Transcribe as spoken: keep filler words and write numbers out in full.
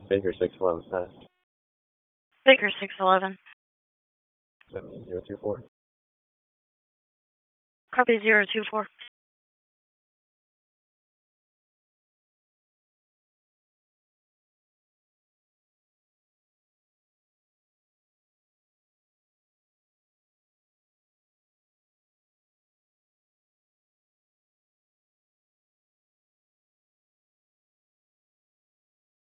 Baker six eleven status. Baker six eleven. seven zero two four. Copy zero two four.